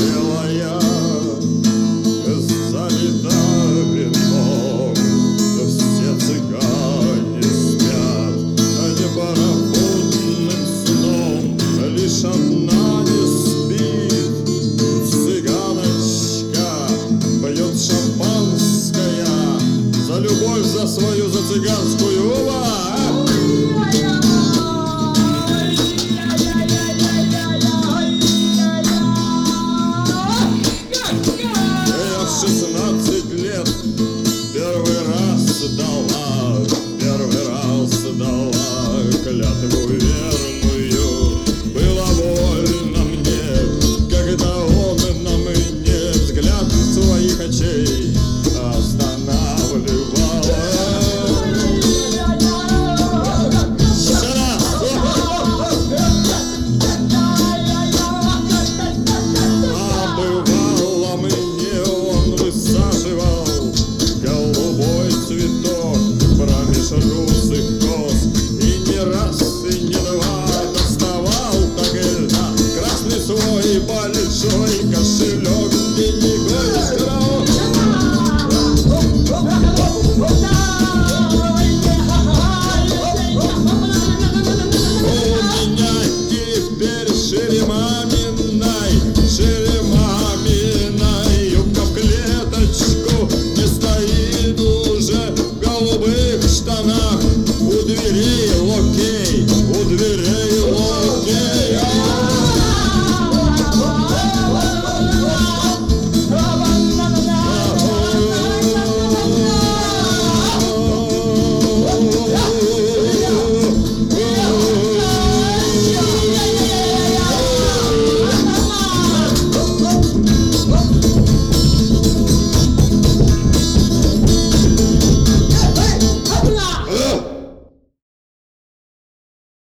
белая залита вином. Все цыгане спят непоробудным сном, лишь одна не спит цыганочка, пьет шампанское за любовь, за свою, за цыганскую Я в 16 лет первый раз дала клятву верную. Было больно мне, когда он на мне взгляд своих очей останавливал. А